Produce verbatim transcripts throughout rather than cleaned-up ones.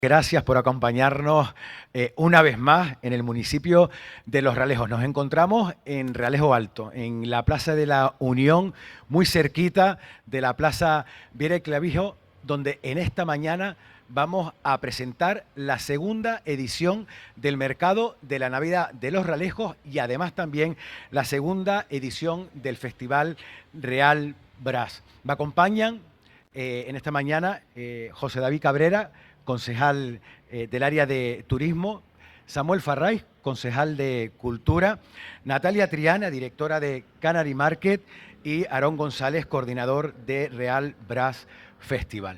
Gracias por acompañarnos eh, una vez más en el municipio de Los Realejos. Nos encontramos en Realejo Alto, en la Plaza de la Unión, muy cerquita de la Plaza Viera y Clavijo, donde en esta mañana vamos a presentar la segunda edición del Mercado de la Navidad de Los Realejos y además también la segunda edición del Festival Real Brás. Me acompañan eh, en esta mañana eh, José David Cabrera, concejal eh, del área de turismo, Samuel Farray, concejal de cultura, Natalia Triana, directora de Canary Market, y Aarón González, coordinador de Real Brás Festival.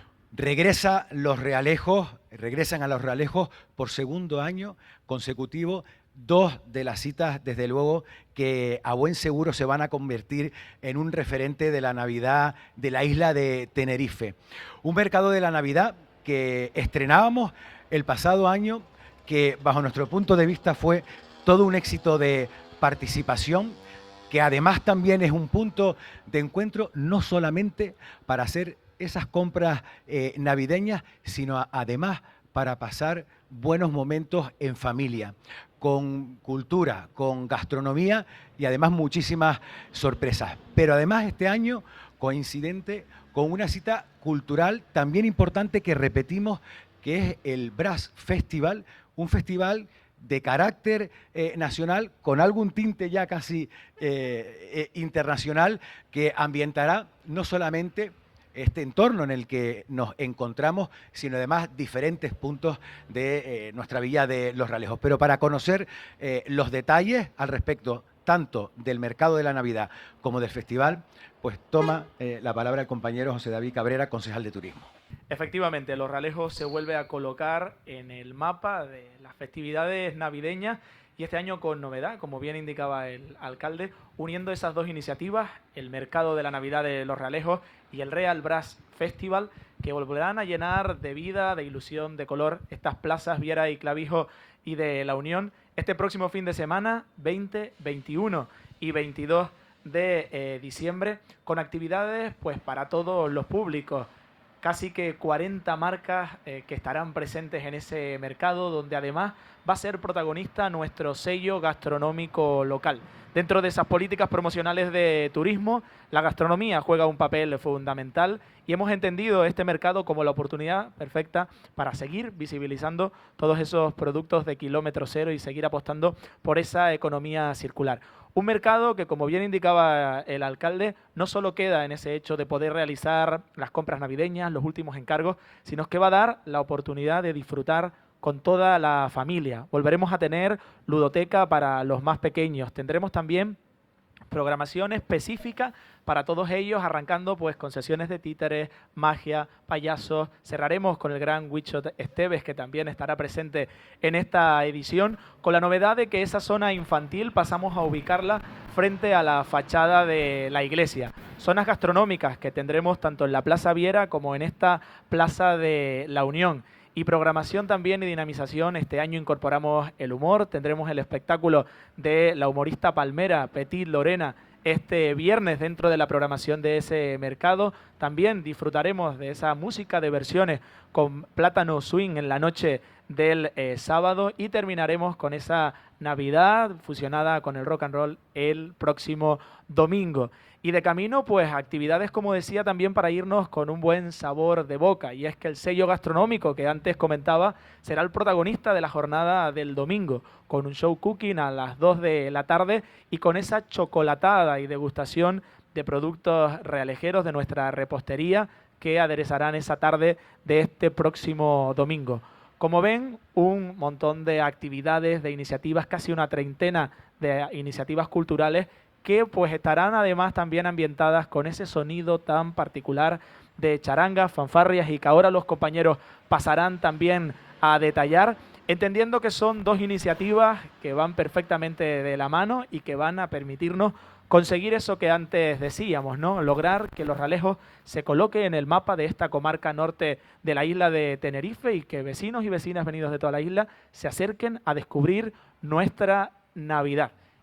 Regresa los Realejos, regresan a los Realejos por segundo año consecutivo, dos de las citas, desde luego, que a buen seguro se van a convertir en un referente de la Navidad de la isla de Tenerife. Un mercado de la Navidad que estrenábamos el pasado año, que bajo nuestro punto de vista fue todo un éxito de participación, que además también es un punto de encuentro no solamente para hacer esas compras eh, navideñas, sino a, además para pasar buenos momentos en familia, con cultura, con gastronomía y además muchísimas sorpresas. Pero además este año coincidente con una cita cultural también importante que repetimos, que es el Brás Festival, un festival de carácter eh, nacional con algún tinte ya casi eh, eh, internacional, que ambientará no solamente este entorno en el que nos encontramos, sino además diferentes puntos de eh, nuestra villa de Los Realejos. Pero para conocer eh, los detalles al respecto, tanto del Mercado de la Navidad como del Festival, pues toma eh, la palabra el compañero José David Cabrera, concejal de turismo. Efectivamente, Los Realejos se vuelve a colocar en el mapa de las festividades navideñas y este año con novedad, como bien indicaba el alcalde, uniendo esas dos iniciativas, el Mercado de la Navidad de Los Realejos y el Real Brás Festival, que volverán a llenar de vida, de ilusión, de color estas plazas Viera y Clavijo y de La Unión este próximo fin de semana, veinte, veintiuno y veintidós de eh, diciembre, con actividades pues para todos los públicos. Casi que cuarenta marcas eh, que estarán presentes en ese mercado, donde además va a ser protagonista nuestro sello gastronómico local. Dentro de esas políticas promocionales de turismo, la gastronomía juega un papel fundamental y hemos entendido este mercado como la oportunidad perfecta para seguir visibilizando todos esos productos de kilómetro cero y seguir apostando por esa economía circular. Un mercado que, como bien indicaba el alcalde, no solo queda en ese hecho de poder realizar las compras navideñas, los últimos encargos, sino que va a dar la oportunidad de disfrutar con toda la familia. Volveremos a tener ludoteca para los más pequeños. Tendremos también programación específica para todos ellos, arrancando pues con sesiones de títeres, magia, payasos. Cerraremos con el gran Huicho Esteves, que también estará presente en esta edición, con la novedad de que esa zona infantil pasamos a ubicarla frente a la fachada de la iglesia. Zonas gastronómicas que tendremos tanto en la Plaza Viera como en esta Plaza de la Unión. Y programación también y dinamización. Este año incorporamos el humor, tendremos el espectáculo de la humorista palmera Petit Lorena este viernes dentro de la programación de ese mercado. También disfrutaremos de esa música de versiones con Plátano Swing en la noche del eh, sábado y terminaremos con esa Navidad fusionada con el rock and roll el próximo domingo. Y de camino, pues actividades, como decía, también para irnos con un buen sabor de boca. Y es que el sello gastronómico que antes comentaba será el protagonista de la jornada del domingo, con un show cooking a las dos de la tarde y con esa chocolatada y degustación de productos realejeros de nuestra repostería que aderezarán esa tarde de este próximo domingo. Como ven, un montón de actividades, de iniciativas, casi una treintena de iniciativas culturales que pues estarán además también ambientadas con ese sonido tan particular de charangas, fanfarrias y que ahora los compañeros pasarán también a detallar, entendiendo que son dos iniciativas que van perfectamente de la mano y que van a permitirnos conseguir eso que antes decíamos, ¿no? Lograr que Los Realejos se coloque en el mapa de esta comarca norte de la isla de Tenerife y que vecinos y vecinas venidos de toda la isla se acerquen a descubrir nuestra Navidad.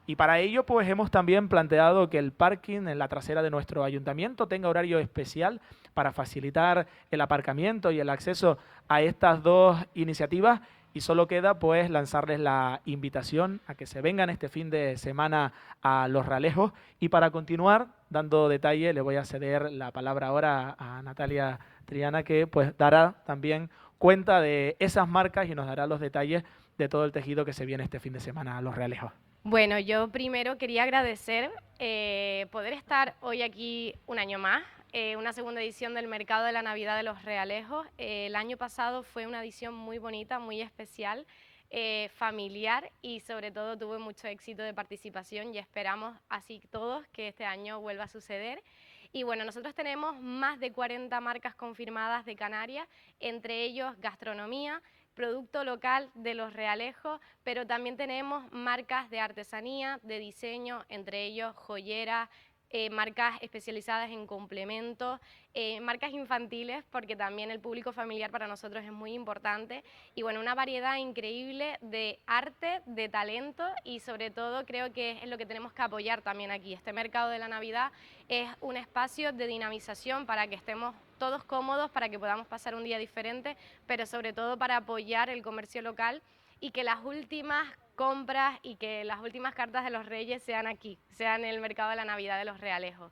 Y para ello, pues hemos también planteado que el parking en la trasera de nuestro ayuntamiento tenga horario especial para facilitar el aparcamiento y el acceso a estas dos iniciativas. Y solo queda pues lanzarles la invitación a que se vengan este fin de semana a Los Realejos. Y para continuar dando detalle, le voy a ceder la palabra ahora a Natalia Triana, que pues dará también cuenta de esas marcas y nos dará los detalles de todo el tejido que se viene este fin de semana a Los Realejos. Bueno, yo primero quería agradecer eh, poder estar hoy aquí un año más, eh, una segunda edición del Mercado de la Navidad de Los Realejos. Eh, el año pasado fue una edición muy bonita, muy especial, eh, familiar y sobre todo tuvo mucho éxito de participación y esperamos así todos que este año vuelva a suceder. Y bueno, nosotros tenemos más de cuarenta marcas confirmadas de Canarias, entre ellos gastronomía, producto local de Los Realejos, pero también tenemos marcas de artesanía, de diseño, entre ellos joyeras, eh, marcas especializadas en complementos, eh, marcas infantiles, porque también el público familiar para nosotros es muy importante, y bueno, una variedad increíble de arte, de talento, y sobre todo creo que es lo que tenemos que apoyar también aquí. Este mercado de la Navidad es un espacio de dinamización para que estemos todos cómodos, para que podamos pasar un día diferente, pero sobre todo para apoyar el comercio local y que las últimas compras y que las últimas cartas de los Reyes sean aquí, sean en el mercado de la Navidad de Los Realejos.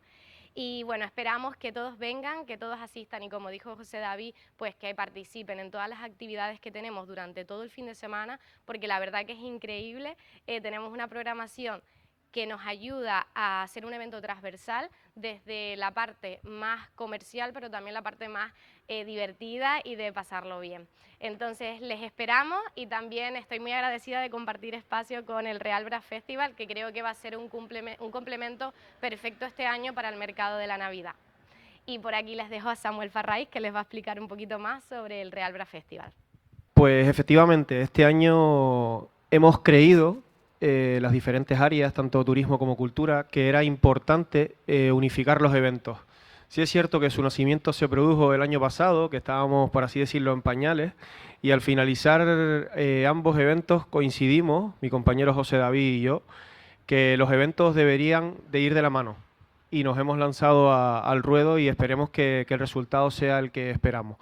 Y bueno, esperamos que todos vengan, que todos asistan y como dijo José David, pues que participen en todas las actividades que tenemos durante todo el fin de semana, porque la verdad que es increíble, eh, tenemos una programación que nos ayuda a hacer un evento transversal desde la parte más comercial, pero también la parte más eh, divertida y de pasarlo bien. Entonces les esperamos y también estoy muy agradecida de compartir espacio con el Real Brass Festival, que creo que va a ser un, un complemento perfecto este año para el mercado de la Navidad. Y por aquí les dejo a Samuel Farraiz, que les va a explicar un poquito más sobre el Real Brass Festival. Pues efectivamente, este año hemos creído Eh, las diferentes áreas, tanto turismo como cultura, que era importante eh, unificar los eventos. Sí es cierto que su nacimiento se produjo el año pasado, que estábamos, por así decirlo, en pañales, y al finalizar eh, ambos eventos coincidimos, mi compañero José David y yo, que los eventos deberían de ir de la mano. Y nos hemos lanzado a, al ruedo y esperemos que, que el resultado sea el que esperamos.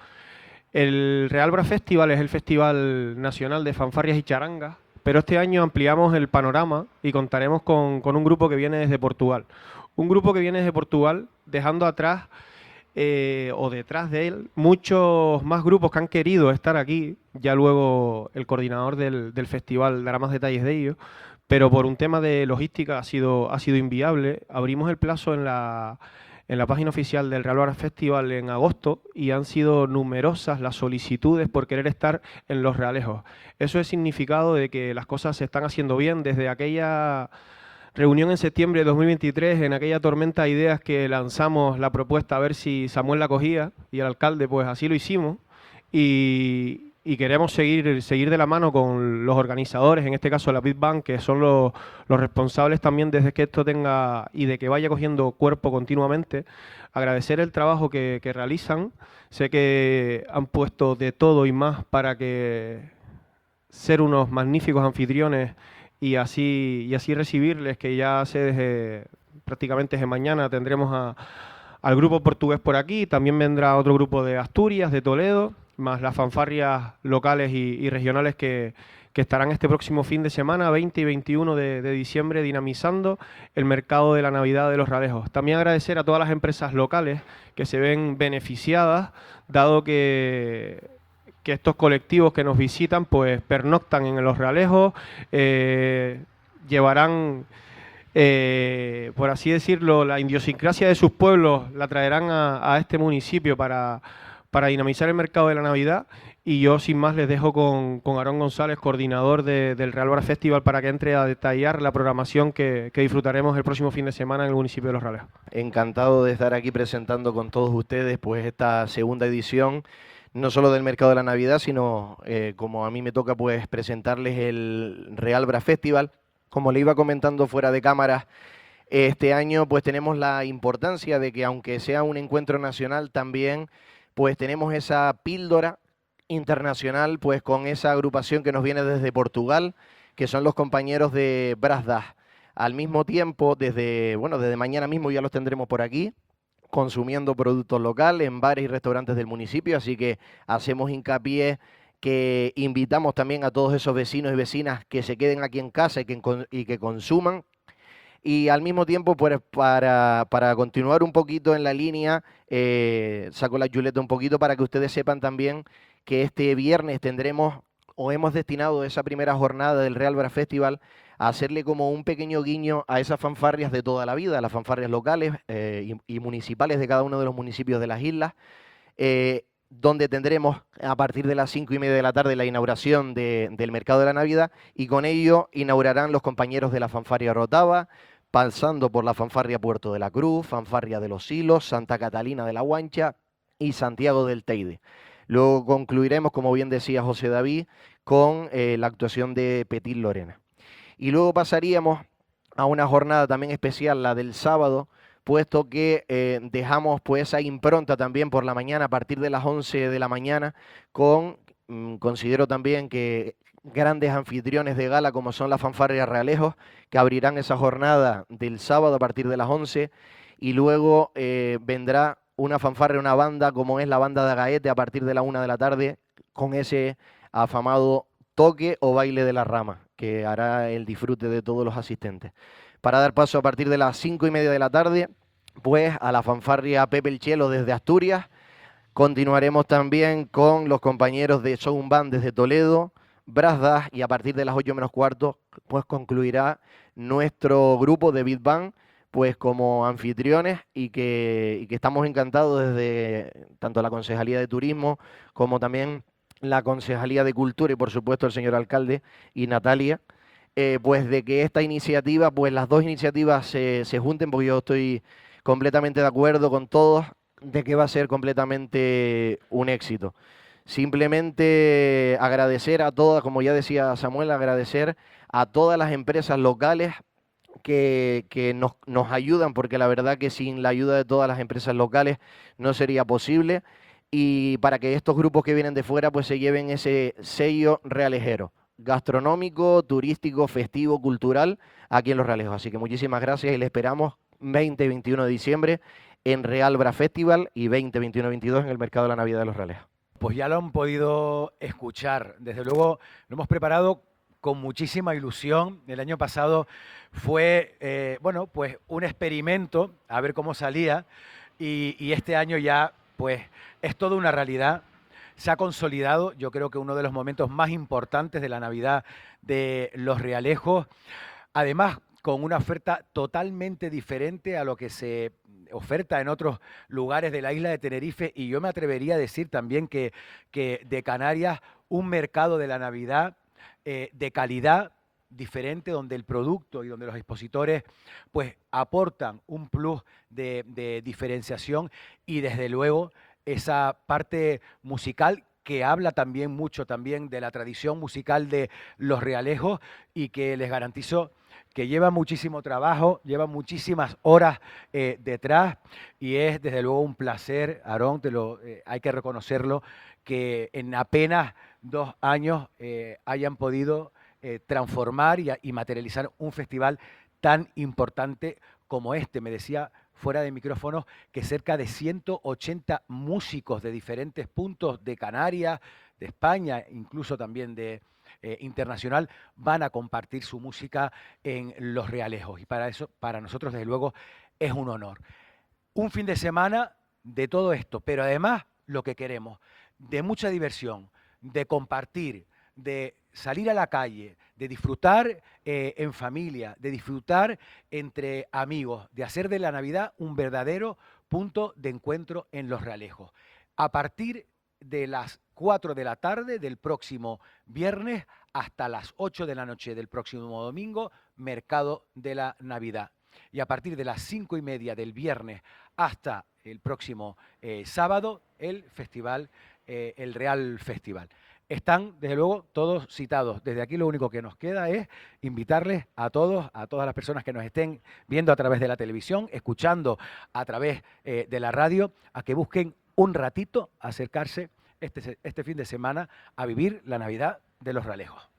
El Real Brass Festival es el festival nacional de fanfarrias y charangas, pero este año ampliamos el panorama y contaremos con, con un grupo que viene desde Portugal. Un grupo que viene desde Portugal dejando atrás eh, o detrás de él muchos más grupos que han querido estar aquí. Ya luego el coordinador del, del festival dará más detalles de ello, pero por un tema de logística ha sido, ha sido inviable. Abrimos el plazo en la... en la página oficial del Real Brass Festival en agosto y han sido numerosas las solicitudes por querer estar en Los Realejos. Eso es significado de que las cosas se están haciendo bien desde aquella reunión en septiembre de dos mil veintitrés, en aquella tormenta de ideas que lanzamos la propuesta a ver si Samuel la cogía y el alcalde pues así lo hicimos y... y queremos seguir, seguir de la mano con los organizadores, en este caso la Big Bang, que son los, los responsables también desde que esto tenga y de que vaya cogiendo cuerpo continuamente. Agradecer el trabajo que, que realizan. Sé que han puesto de todo y más para que ser unos magníficos anfitriones y así, y así recibirles, que ya sé desde prácticamente desde mañana tendremos a, al grupo portugués por aquí, también vendrá otro grupo de Asturias, de Toledo, más las fanfarrias locales y, y regionales que, que estarán este próximo fin de semana, veinte y veintiuno de, de diciembre, dinamizando el mercado de la Navidad de Los Realejos. También agradecer a todas las empresas locales que se ven beneficiadas, dado que, que estos colectivos que nos visitan pues pernoctan en Los Realejos, eh, llevarán... Eh, por así decirlo, la idiosincrasia de sus pueblos la traerán a, a este municipio para... para dinamizar el mercado de la Navidad, y yo sin más les dejo con, con Aarón González, coordinador de, del Real Brass Festival, para que entre a detallar la programación que, que disfrutaremos el próximo fin de semana en el municipio de Los Realejos. Encantado de estar aquí presentando con todos ustedes pues esta segunda edición, no solo del mercado de la Navidad, sino eh, como a mí me toca pues presentarles el Real Brass Festival. Como le iba comentando fuera de cámaras, este año pues tenemos la importancia de que aunque sea un encuentro nacional, también pues tenemos esa píldora internacional, pues con esa agrupación que nos viene desde Portugal, que son los compañeros de Brass Das. Al mismo tiempo, desde, bueno, desde mañana mismo ya los tendremos por aquí, consumiendo productos locales en bares y restaurantes del municipio, así que hacemos hincapié que invitamos también a todos esos vecinos y vecinas que se queden aquí en casa y que, y que consuman. Y al mismo tiempo, pues para, para continuar un poquito en la línea, eh, saco la chuleta un poquito para que ustedes sepan también que este viernes tendremos o hemos destinado esa primera jornada del Real Brass Festival a hacerle como un pequeño guiño a esas fanfarrias de toda la vida, las fanfarrias locales eh, y, y municipales de cada uno de los municipios de las islas, eh, donde tendremos a partir de las cinco y media de la tarde la inauguración de, del Mercado de la Navidad, y con ello inaugurarán los compañeros de la fanfarria Rotava, pasando por la fanfarria Puerto de la Cruz, fanfarria de los Hilos, Santa Catalina de la Guancha y Santiago del Teide. Luego concluiremos, como bien decía José David, con eh, la actuación de Petit Lorena. Y luego pasaríamos a una jornada también especial, la del sábado, puesto que eh, dejamos pues esa impronta también por la mañana, a partir de las once de la mañana, con, mmm, considero también que grandes anfitriones de gala como son la fanfarria Realejos, que abrirán esa jornada del sábado a partir de las once, y luego eh, vendrá una fanfarria, una banda como es la banda de Agaete a partir de la una de la tarde, con ese afamado toque o baile de la rama, que hará el disfrute de todos los asistentes. Para dar paso a partir de las cinco y media de la tarde, pues a la fanfarria Pepe el Chelo desde Asturias. Continuaremos también con los compañeros de Sound Band desde Toledo, Brazdas, y a partir de las ocho menos cuarto, pues concluirá nuestro grupo de Beat Band, pues como anfitriones, y que, y que estamos encantados desde tanto la Concejalía de Turismo como también la Concejalía de Cultura y por supuesto el señor alcalde y Natalia, eh, pues de que esta iniciativa, pues las dos iniciativas se, se junten, porque yo estoy completamente de acuerdo con todos de que va a ser completamente un éxito. Simplemente agradecer a todas, como ya decía Samuel, agradecer a todas las empresas locales que, que nos, nos ayudan, porque la verdad que sin la ayuda de todas las empresas locales no sería posible, y para que estos grupos que vienen de fuera pues se lleven ese sello realejero, gastronómico, turístico, festivo, cultural, aquí en Los Realejos. Así que muchísimas gracias y les esperamos veinte y veintiuno de diciembre en Real Brass Festival y veinte, veintiuno y veintidós en el Mercado de la Navidad de Los Realejos. Pues ya lo han podido escuchar. Desde luego lo hemos preparado con muchísima ilusión. El año pasado fue, eh, bueno, pues un experimento a ver cómo salía, y, y este año ya, pues, es toda una realidad. Se ha consolidado, yo creo que uno de los momentos más importantes de la Navidad de Los Realejos. Además, con una oferta totalmente diferente a lo que se oferta en otros lugares de la isla de Tenerife, y yo me atrevería a decir también que, que de Canarias, un mercado de la Navidad eh, de calidad diferente, donde el producto y donde los expositores pues aportan un plus de, de diferenciación, y desde luego esa parte musical que habla también mucho también de la tradición musical de Los Realejos, y que les garantizo que lleva muchísimo trabajo, lleva muchísimas horas eh, detrás, y es desde luego un placer, Aarón, te lo, eh, hay que reconocerlo, que en apenas dos años eh, hayan podido eh, transformar y, y materializar un festival tan importante como este. Me decía fuera de micrófonos que cerca de ciento ochenta músicos de diferentes puntos de Canarias, de España, incluso también de eh, internacional, van a compartir su música en Los Realejos, y para eso, para nosotros desde luego es un honor. Un fin de semana de todo esto, pero además lo que queremos, de mucha diversión, de compartir, de salir a la calle, de disfrutar eh, en familia, de disfrutar entre amigos, de hacer de la Navidad un verdadero punto de encuentro en Los Realejos. A partir de las cuatro de la tarde del próximo viernes hasta las ocho de la noche del próximo domingo, Mercado de la Navidad. Y a partir de las cinco y media del viernes hasta el próximo eh, sábado, el festival, eh, el Real Festival. Están, desde luego, todos citados. Desde aquí lo único que nos queda es invitarles a todos, a todas las personas que nos estén viendo a través de la televisión, escuchando a través eh, de la radio, a que busquen un ratito acercarse este, este fin de semana a vivir la Navidad de Los Realejos.